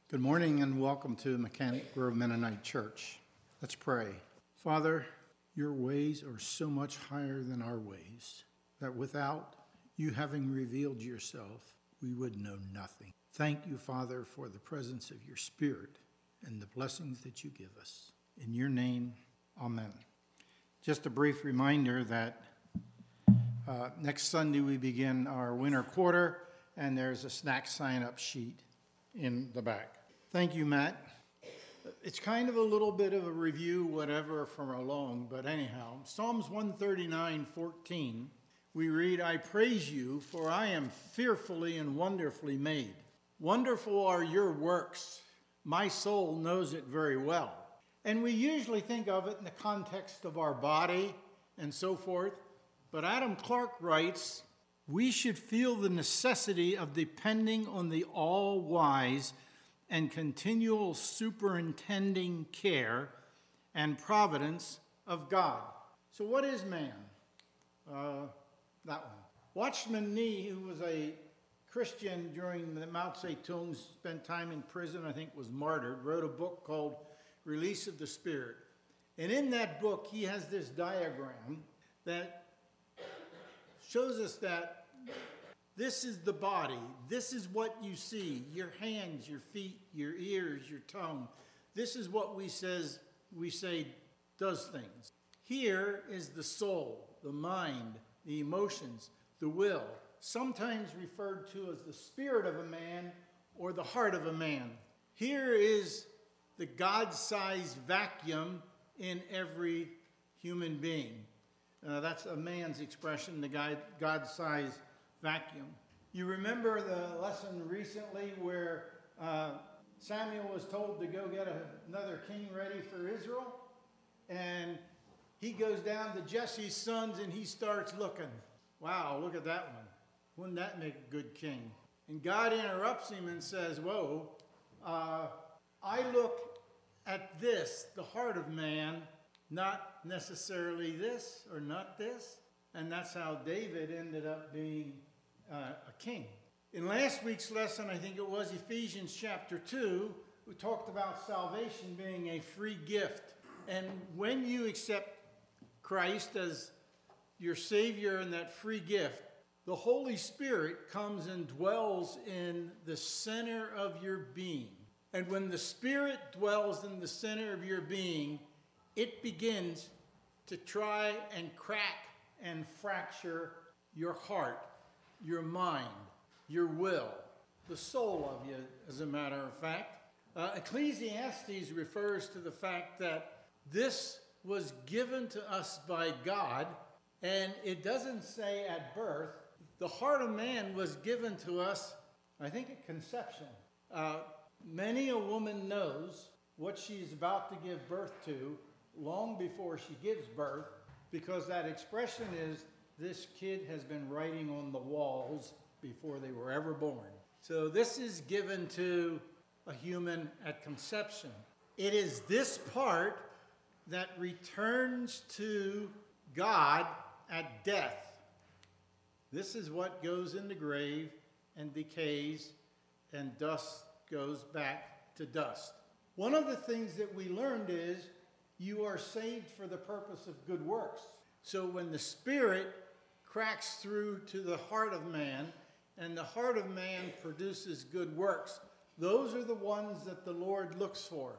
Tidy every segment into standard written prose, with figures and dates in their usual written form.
Good morning and welcome to Mechanic Grove Mennonite Church. Let's pray. Father, your ways are so much higher than our ways that without you having revealed yourself, we would know nothing. Thank you, Father, for the presence of your Spirit and the blessings that you give us. In your name, amen. Just a brief reminder that next Sunday we begin our winter quarter, and there's a snack sign-up sheet in the back. Thank you, Matt. It's kind of a little bit of a review, whatever, from along, but anyhow, Psalms 139:14, we read, I praise you, for I am fearfully and wonderfully made. Wonderful are your works. My soul knows it very well. And we usually think of it in the context of our body and so forth, but Adam Clark writes, we should feel the necessity of depending on the all-wise and continual superintending care and providence of God. So what is man? That one. Watchman Nee, who was a Christian during the Mao Zedong, spent time in prison, I think was martyred, wrote a book called Release of the Spirit. And in that book, he has this diagram that shows us that this is the body. This is what you see. Your hands, your feet, your ears, your tongue. This is what we say does things. Here is the soul, the mind, the emotions, the will, sometimes referred to as the spirit of a man or the heart of a man. Here is the God-sized vacuum in every human being. That's a man's expression, the God-sized vacuum. You remember the lesson recently where Samuel was told to go get another king ready for Israel? And he goes down to Jesse's sons and he starts looking. Wow, look at that one. Wouldn't that make a good king? And God interrupts him and says, whoa, I look at this, the heart of man, not necessarily this or not this. And that's how David ended up being a king. In last week's lesson, I think it was Ephesians chapter 2, we talked about salvation being a free gift. And when you accept Christ as your Savior and that free gift, the Holy Spirit comes and dwells in the center of your being. And when the Spirit dwells in the center of your being, it begins to try and crack and fracture your heart, your mind, your will, the soul of you, as a matter of fact. Ecclesiastes refers to the fact that this was given to us by God, and it doesn't say at birth. The heart of man was given to us, I think, at conception. Many a woman knows what she's about to give birth to long before she gives birth, because that expression is, this kid has been writing on the walls before they were ever born. So this is given to a human at conception. It is this part that returns to God at death. This is what goes in the grave and decays, and dust goes back to dust. One of the things that we learned is you are saved for the purpose of good works. So when the Spirit cracks through to the heart of man, and the heart of man produces good works, those are the ones that the Lord looks for.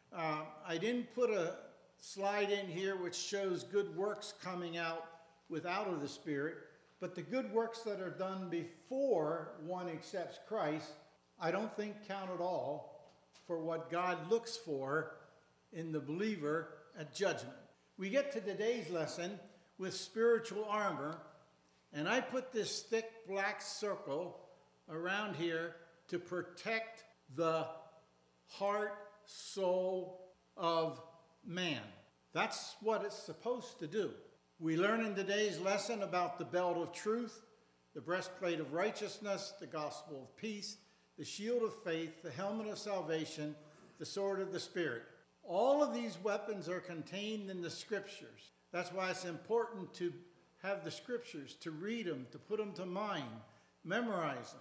I didn't put a slide in here which shows good works coming out without of the Spirit, but the good works that are done before one accepts Christ, I don't think count at all for what God looks for in the believer at judgment. We get to today's lesson with spiritual armor, and I put this thick black circle around here to protect the heart, soul of man. That's what it's supposed to do. We learn in today's lesson about the belt of truth, the breastplate of righteousness, the gospel of peace, the shield of faith, the helmet of salvation, the sword of the Spirit. All of these weapons are contained in the Scriptures. That's why it's important to have the Scriptures, to read them, to put them to mind, memorize them.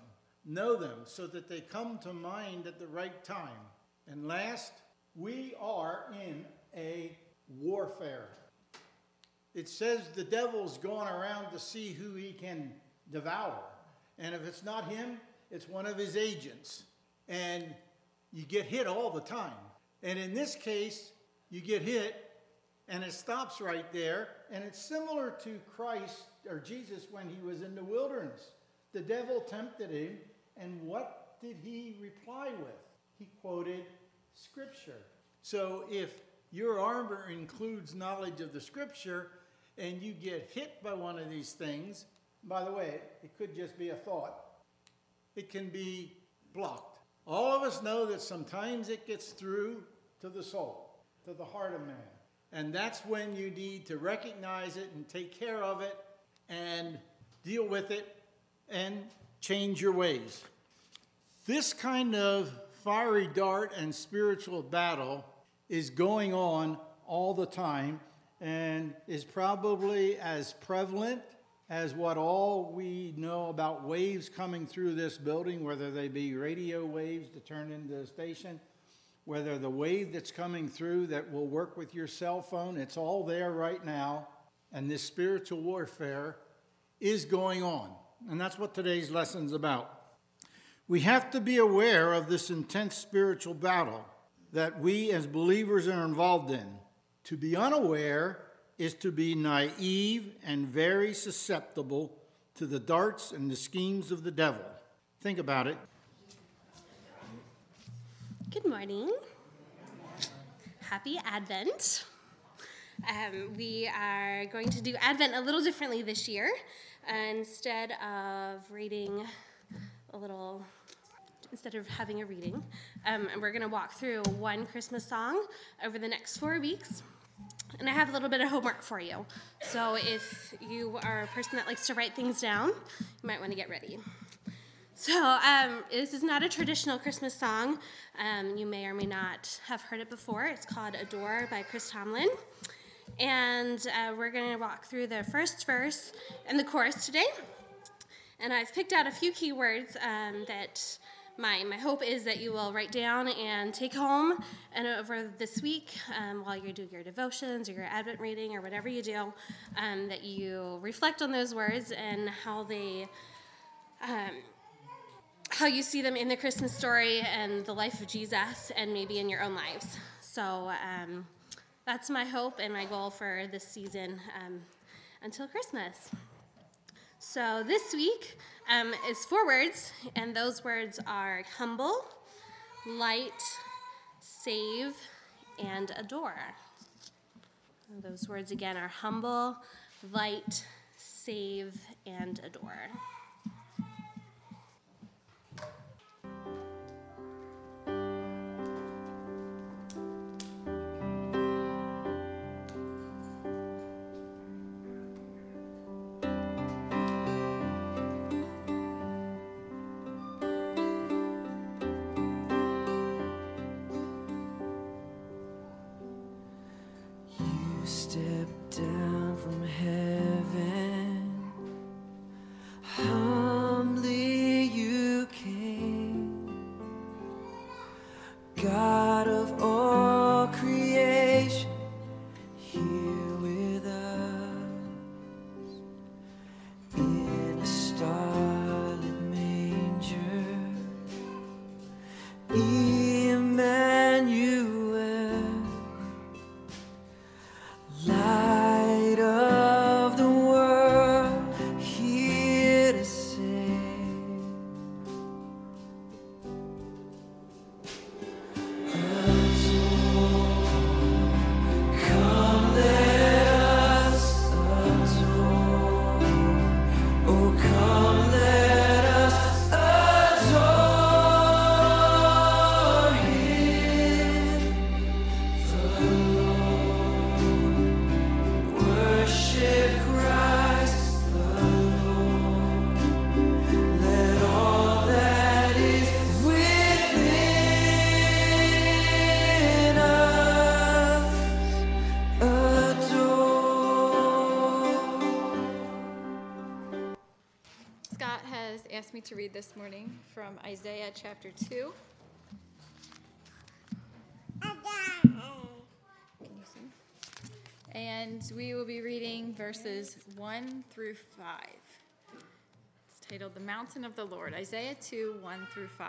know them so that they come to mind at the right time. And last, we are in a warfare. It says the devil's going around to see who he can devour. And if it's not him, it's one of his agents. And you get hit all the time. And in this case, you get hit and it stops right there. And it's similar to Christ or Jesus when he was in the wilderness. The devil tempted him. And what did he reply with? He quoted Scripture. So if your armor includes knowledge of the Scripture and you get hit by one of these things, by the way, it could just be a thought. It can be blocked. All of us know that sometimes it gets through to the soul, to the heart of man. And that's when you need to recognize it and take care of it and deal with it and change your ways. This kind of fiery dart and spiritual battle is going on all the time and is probably as prevalent as what all we know about waves coming through this building, whether they be radio waves to turn into a station, whether the wave that's coming through that will work with your cell phone, it's all there right now. And this spiritual warfare is going on. And that's what today's lesson's about. We have to be aware of this intense spiritual battle that we as believers are involved in. To be unaware is to be naive and very susceptible to the darts and the schemes of the devil. Think about it. Good morning. Happy Advent. We are going to do Advent a little differently this year. Instead of having a reading, we're going to walk through one Christmas song over the next 4 weeks. And I have a little bit of homework for you. So if you are a person that likes to write things down, you might want to get ready. So this is not a traditional Christmas song. You may or may not have heard it before. It's called Adore by Chris Tomlin. And we're going to walk through the first verse and the chorus today. And I've picked out a few key words that my hope is that you will write down and take home and over this week while you do your devotions or your Advent reading or whatever you do, that you reflect on those words and how you see them in the Christmas story and the life of Jesus and maybe in your own lives. So that's my hope and my goal for this season until Christmas. So this week is 4 words, and those words are humble, light, save, and adore. And those words again are humble, light, save, and adore. me to read this morning from Isaiah chapter 2. And we will be reading verses 1 through 5. It's titled The Mountain of the Lord, Isaiah 2, 1 through 5.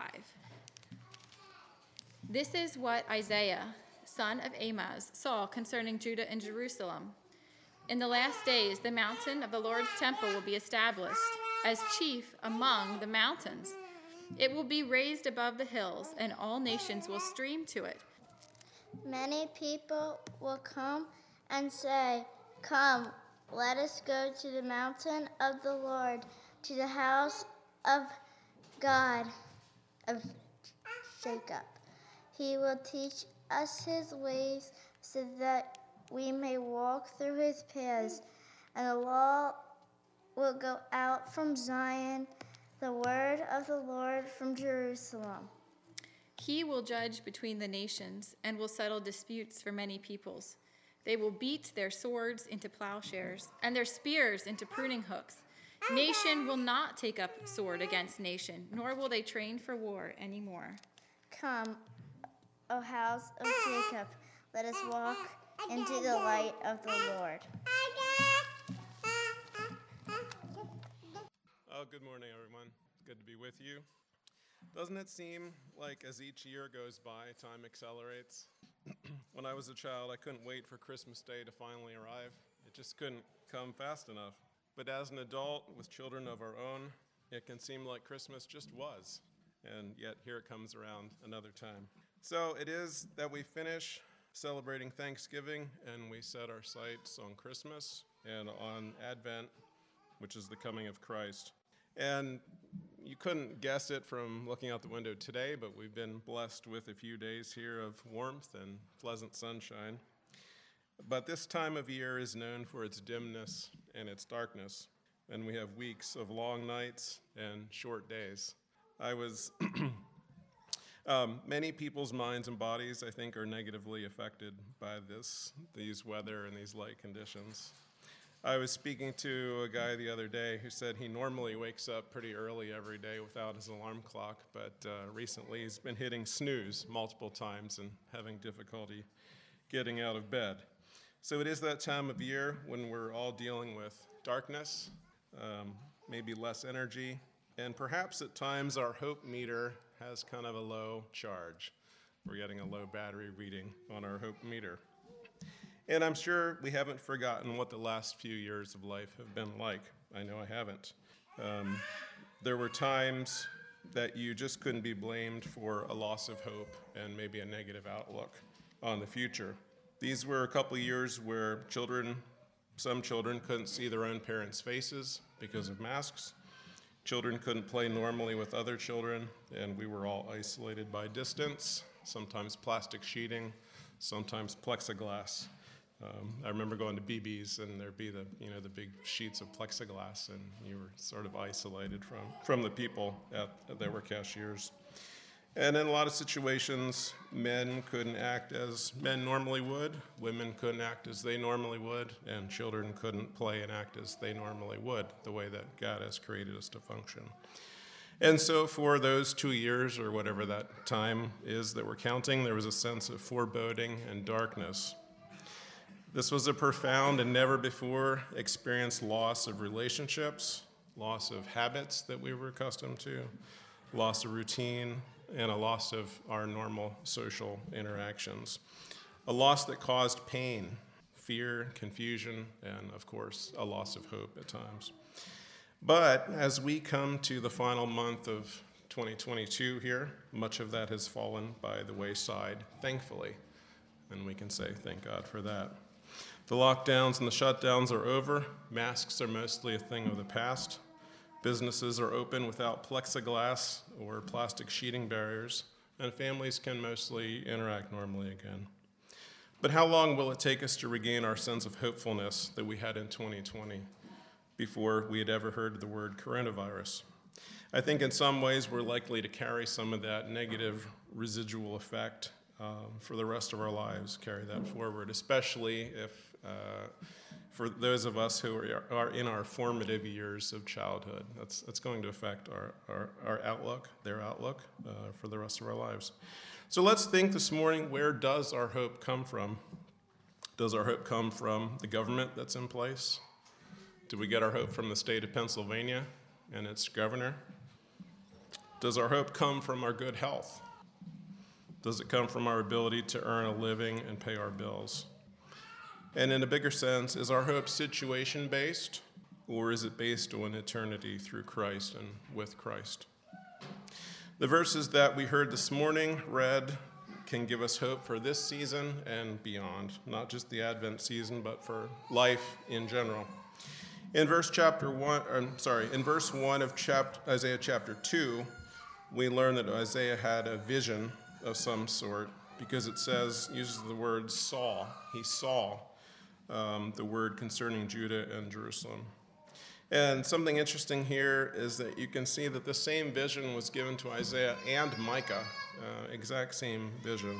This is what Isaiah, son of Amoz, saw concerning Judah and Jerusalem. In the last days, the mountain of the Lord's temple will be established as chief among the mountains. It will be raised above the hills, and all nations will stream to it. Many people will come and say, "Come, let us go to the mountain of the Lord, to the house of God of Jacob. He will teach us his ways so that we may walk through his paths. And the law will go out from Zion, the word of the Lord from Jerusalem. He will judge between the nations and will settle disputes for many peoples. They will beat their swords into plowshares and their spears into pruning hooks. Nation will not take up sword against nation, nor will they train for war anymore. Come, O house of Jacob, let us walk into the light of the Lord." Oh, good morning, everyone. Good to be with you. Doesn't it seem like as each year goes by, time accelerates? When I was a child, I couldn't wait for Christmas Day to finally arrive. It just couldn't come fast enough. But as an adult with children of our own, it can seem like Christmas just was. And yet here it comes around another time. So it is that we finish celebrating Thanksgiving and we set our sights on Christmas and on Advent, which is the coming of Christ. And you couldn't guess it from looking out the window today, but we've been blessed with a few days here of warmth and pleasant sunshine. But this time of year is known for its dimness and its darkness, and we have weeks of long nights and short days. Many people's minds and bodies, I think, are negatively affected by these weather and these light conditions. I was speaking to a guy the other day who said he normally wakes up pretty early every day without his alarm clock, but recently he's been hitting snooze multiple times and having difficulty getting out of bed. So it is that time of year when we're all dealing with darkness, maybe less energy, and perhaps at times our hope meter has kind of a low charge. We're getting a low battery reading on our hope meter. And I'm sure we haven't forgotten what the last few years of life have been like. I know I haven't. There were times that you just couldn't be blamed for a loss of hope and maybe a negative outlook on the future. These were a couple of years where some children couldn't see their own parents' faces because of masks. Children couldn't play normally with other children, and we were all isolated by distance, sometimes plastic sheeting, sometimes plexiglass. I remember going to BB's, and there'd be the big sheets of plexiglass, and you were sort of isolated from the people that were cashiers. And in a lot of situations, men couldn't act as men normally would, women couldn't act as they normally would, and children couldn't play and act as they normally would, the way that God has created us to function. And so for those 2 years, or whatever that time is that we're counting, there was a sense of foreboding and darkness. This was a profound and never before experienced loss of relationships, loss of habits that we were accustomed to, loss of routine, and a loss of our normal social interactions. A loss that caused pain, fear, confusion, and of course, a loss of hope at times. But as we come to the final month of 2022 here, much of that has fallen by the wayside, thankfully, and we can say thank God for that. The lockdowns and the shutdowns are over. Masks are mostly a thing of the past. Businesses are open without plexiglass or plastic sheeting barriers, and families can mostly interact normally again. But how long will it take us to regain our sense of hopefulness that we had in 2020 before we had ever heard the word coronavirus? I think in some ways we're likely to carry some of that negative residual effect for the rest of our lives, carry that forward, especially if for those of us who are in our formative years of childhood. That's going to affect our outlook, their outlook, for the rest of our lives. So let's think this morning, where does our hope come from? Does our hope come from the government that's in place? Do we get our hope from the state of Pennsylvania and its governor? Does our hope come from our good health? Does it come from our ability to earn a living and pay our bills? And in a bigger sense, is our hope situation-based, or is it based on eternity through Christ and with Christ? The verses that we heard this morning read can give us hope for this season and beyond, not just the Advent season, but for life in general. In verse 1 of Isaiah chapter 2, we learn that Isaiah had a vision of some sort, because it uses the word saw. He saw the word concerning Judah and Jerusalem. And something interesting here is that you can see that the same vision was given to Isaiah and Micah, exact same vision.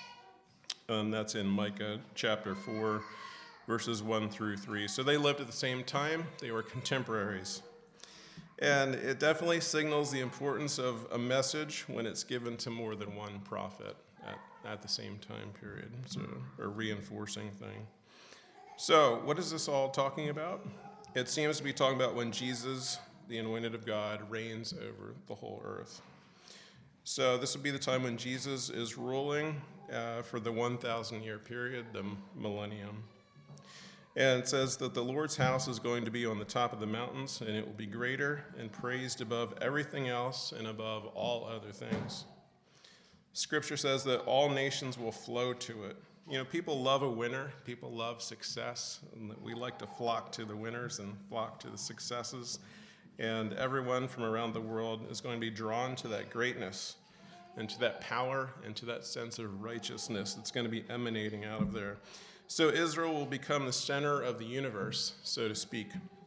That's in Micah chapter 4, verses 1 through 3. So they lived at the same time. They were contemporaries. And it definitely signals the importance of a message when it's given to more than one prophet at the same time period. So a reinforcing thing. So what is this all talking about? It seems to be talking about when Jesus, the anointed of God, reigns over the whole earth. So this would be the time when Jesus is ruling for the 1,000-year period, the millennium. And it says that the Lord's house is going to be on the top of the mountains, and it will be greater and praised above everything else and above all other things. Scripture says that all nations will flow to it. You know, people love a winner. People love success. And we like to flock to the winners and flock to the successes. And everyone from around the world is going to be drawn to that greatness and to that power and to that sense of righteousness that's going to be emanating out of there. So Israel will become the center of the universe, so to speak.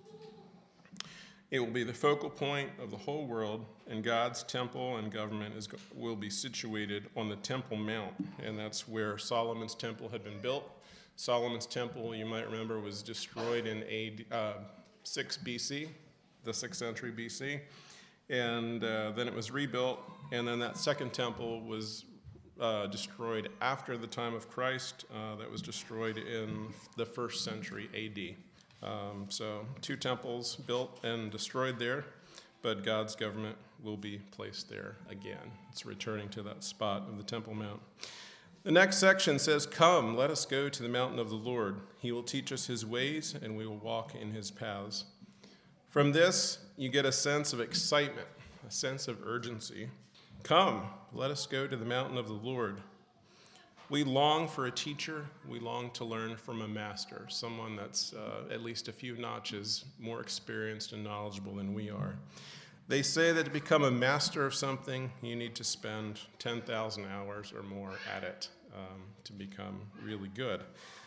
It will be the focal point of the whole world, and God's temple and government will be situated on the Temple Mount, and that's where Solomon's temple had been built. Solomon's temple, you might remember, was destroyed in 6 BC, the 6th century BC, and then it was rebuilt, and then that second temple was destroyed after the time of Christ. That was destroyed in the 1st century AD. So 2 temples built and destroyed there, but God's government will be placed there again. It's returning to that spot of the Temple Mount. The next section says, "Come, let us go to the mountain of the Lord. He will teach us his ways, and we will walk in his paths." From this, you get a sense of excitement, a sense of urgency. Come, let us go to the mountain of the Lord. We long for a teacher. We long to learn from a master, someone that's at least a few notches more experienced and knowledgeable than we are. They say that to become a master of something, you need to spend 10,000 hours or more at it to become really good.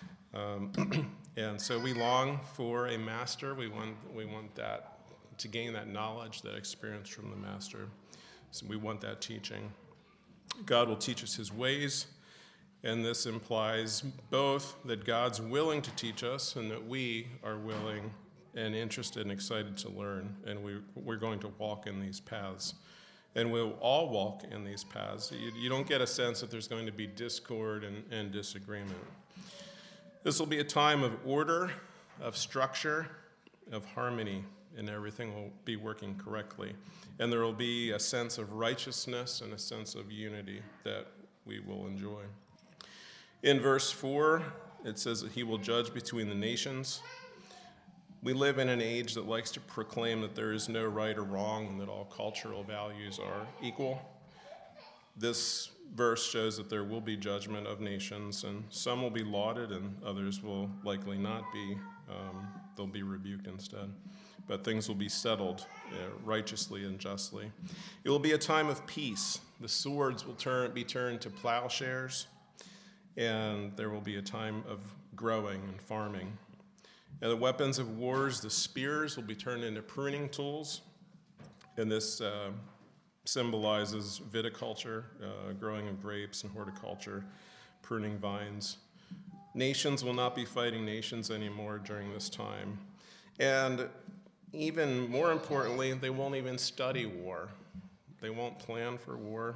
And so we long for a master. We want that, to gain that knowledge, that experience from the master. So we want that teaching. God will teach us his ways. And this implies both that God's willing to teach us and that we are willing and interested and excited to learn. And we're going to walk in these paths. And we'll all walk in these paths. You don't get a sense that there's going to be discord and disagreement. This will be a time of order, of structure, of harmony, and everything will be working correctly. And there will be a sense of righteousness and a sense of unity that we will enjoy. In verse 4, it says that he will judge between the nations. We live in an age that likes to proclaim that there is no right or wrong and that all cultural values are equal. This verse shows that there will be judgment of nations, and some will be lauded and others will likely not be. They'll be rebuked instead. But things will be settled righteously and justly. It will be a time of peace. The swords will be turned to plowshares, and there will be a time of growing and farming. And the weapons of wars, the spears, will be turned into pruning tools. And this symbolizes viticulture, growing of grapes, and horticulture, pruning vines. Nations will not be fighting nations anymore during this time. And even more importantly, they won't even study war. They won't plan for war.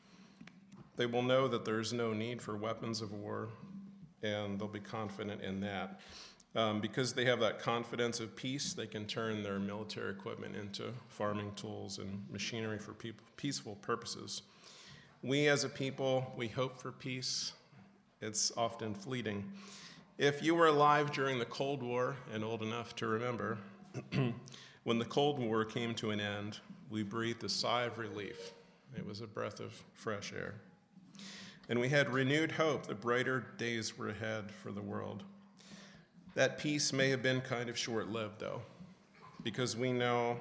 They will know that there's no need for weapons of war, and they'll be confident in that. Because they have that confidence of peace, they can turn their military equipment into farming tools and machinery for peaceful purposes. We as a people, we hope for peace. It's often fleeting. If you were alive during the Cold War and old enough to remember, when the Cold War came to an end, we breathed a sigh of relief. It was a breath of fresh air. And we had renewed hope that brighter days were ahead for the world. That peace may have been kind of short-lived, though, because we know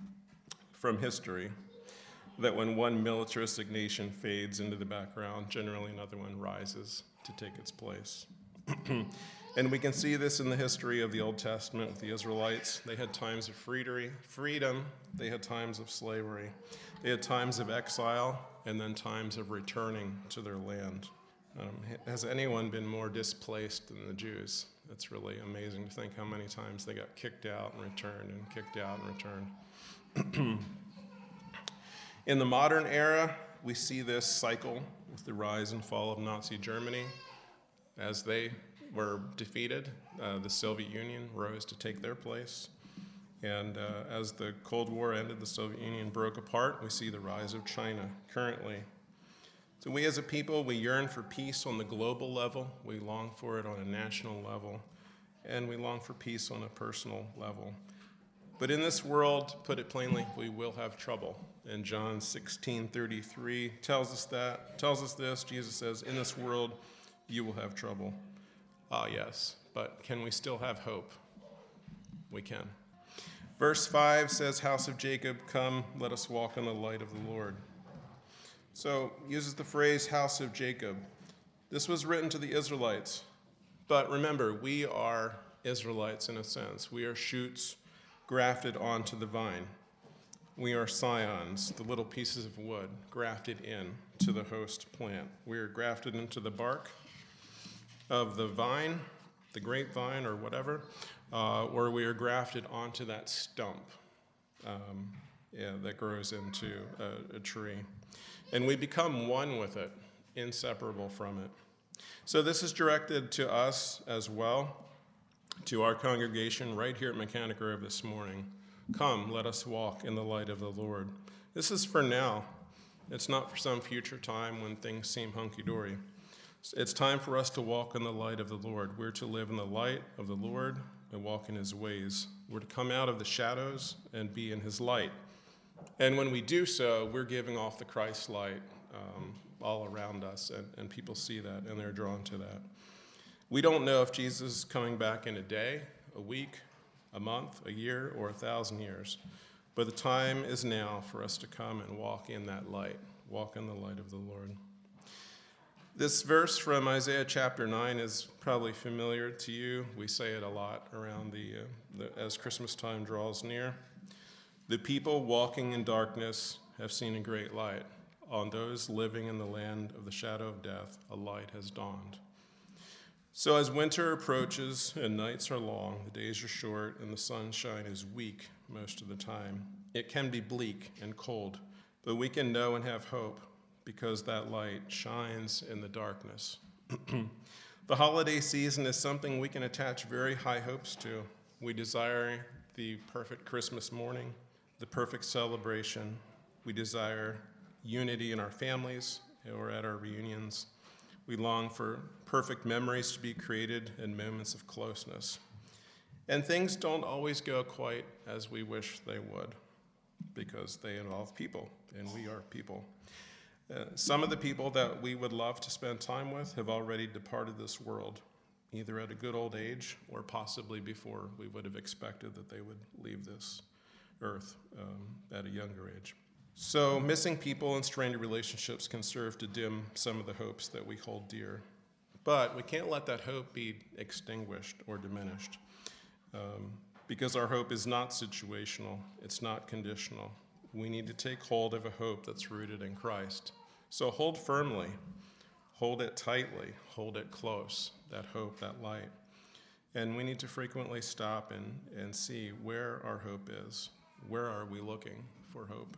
from history that when one militaristic nation fades into the background, generally another one rises to take its place. And we can see this in the history of the Old Testament with the Israelites. They had times of freedom, they had times of slavery, they had times of exile, and then times of returning to their land. Has anyone been more displaced than the Jews? It's really amazing to think how many times they got kicked out and returned and kicked out and returned. In the modern era, we see this cycle with the rise and fall of Nazi Germany. As they were defeated, the Soviet Union rose to take their place. And as the Cold War ended, the Soviet Union broke apart. We see the rise of China currently. So we as a people, we yearn for peace on the global level. We long for it on a national level. And we long for peace on a personal level. But in this world, put it plainly, we will have trouble. And John 16:33 tells us this. Jesus says, "In this world, you will have trouble." Ah, yes, but can we still have hope? We can. Verse 5 says, "House of Jacob, come, let us walk in the light of the Lord." So uses the phrase house of Jacob. This was written to the Israelites. But remember, we are Israelites in a sense. We are shoots grafted onto the vine. We are scions, the little pieces of wood grafted in to the host plant. We are grafted into the bark of the vine, the grapevine or whatever, or we are grafted onto that stump that grows into a tree. And we become one with it, inseparable from it. So this is directed to us as well, to our congregation right here at Mechanic Grove this morning. Come, let us walk in the light of the Lord. This is for now. It's not for some future time when things seem hunky-dory. It's time for us to walk in the light of the Lord. We're to live in the light of the Lord and walk in his ways. We're to come out of the shadows and be in his light. And when we do so, we're giving off the Christ light all around us, and people see that, and they're drawn to that. We don't know if Jesus is coming back in a day, a week, a month, a year, or 1,000 years, but the time is now for us to come and walk in that light, walk in the light of the Lord. This verse from Isaiah chapter 9 is probably familiar to you. We say it a lot around as Christmas time draws near. The people walking in darkness have seen a great light. On those living in the land of the shadow of death, a light has dawned. So as winter approaches and nights are long, the days are short, and the sunshine is weak most of the time, it can be bleak and cold, but we can know and have hope because that light shines in the darkness. The holiday season is something we can attach very high hopes to. We desire the perfect Christmas morning, the perfect celebration. We desire unity in our families or at our reunions. We long for perfect memories to be created and moments of closeness. And things don't always go quite as we wish they would because they involve people, and we are people. Some of the people that we would love to spend time with have already departed this world, either at a good old age or possibly before we would have expected that they would leave this earth at a younger age. So missing people and strained relationships can serve to dim some of the hopes that we hold dear. But we can't let that hope be extinguished or diminished because our hope is not situational. It's not conditional. we need to take hold of a hope that's rooted in Christ. So hold firmly, hold it tightly, hold it close, that hope, that light. And we need to frequently stop and see where our hope is. Where are we looking for hope?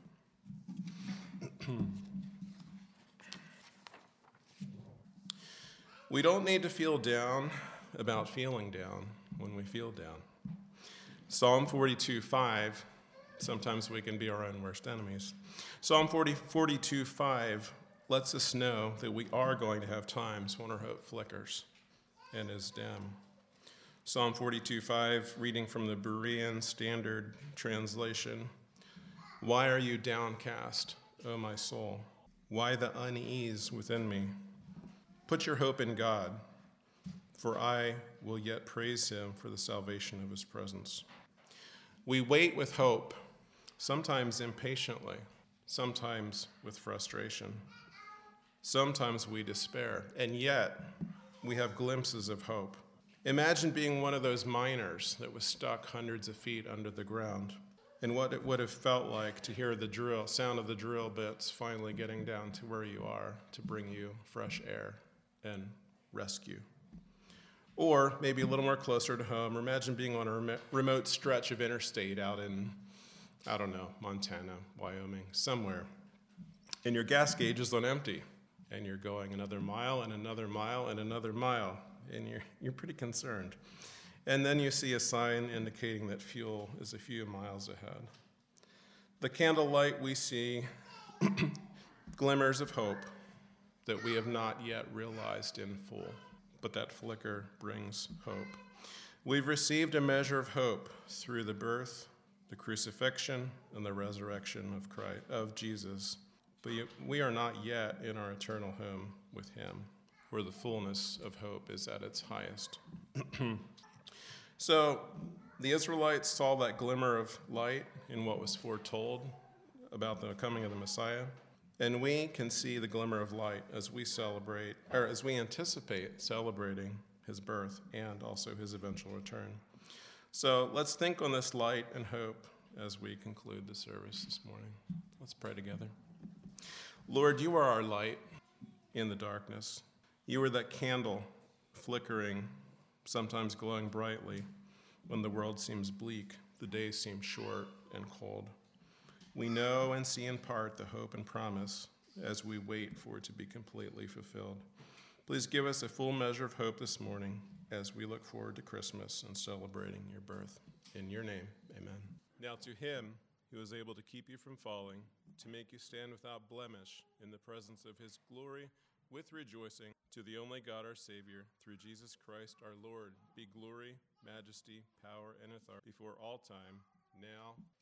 We don't need to feel down about feeling down when we feel down. Psalm 42:5, sometimes we can be our own worst enemies. Psalm 42:5 lets us know that we are going to have times when our hope flickers and is dim. Psalm 42:5, reading from the Berean Standard Translation, "Why are you downcast, O my soul? Why the unease within me? Put your hope in God, for I will yet praise him for the salvation of his presence." We wait with hope, sometimes impatiently, sometimes with frustration. Sometimes we despair, and yet we have glimpses of hope. Imagine being one of those miners that was stuck hundreds of feet under the ground, and what it would have felt like to hear the sound of the drill bits finally getting down to where you are to bring you fresh air and rescue. Or maybe a little more closer to home, or imagine being on a remote stretch of interstate out in, I don't know, Montana, Wyoming, somewhere, and your gas gauge is on empty, and you're going another mile and another mile and another mile, and you're pretty concerned. And then you see a sign indicating that fuel is a few miles ahead. The candlelight, we see glimmers of hope that we have not yet realized in full, but that flicker brings hope. We've received a measure of hope through the birth, the crucifixion, and the resurrection of Jesus, but we are not yet in our eternal home with him, where the fullness of hope is at its highest. So the Israelites saw that glimmer of light in what was foretold about the coming of the Messiah, and we can see the glimmer of light as we anticipate celebrating his birth and also his eventual return. So let's think on this light and hope as we conclude the service this morning. Let's pray together. Lord, you are our light in the darkness. You are that candle flickering, sometimes glowing brightly when the world seems bleak, the days seem short and cold. We know and see in part the hope and promise as we wait for it to be completely fulfilled. Please give us a full measure of hope this morning as we look forward to Christmas and celebrating your birth. In your name, amen. Now to him who is able to keep you from falling, to make you stand without blemish in the presence of his glory with rejoicing, to the only God our Savior, through Jesus Christ our Lord, be glory, majesty, power, and authority before all time, now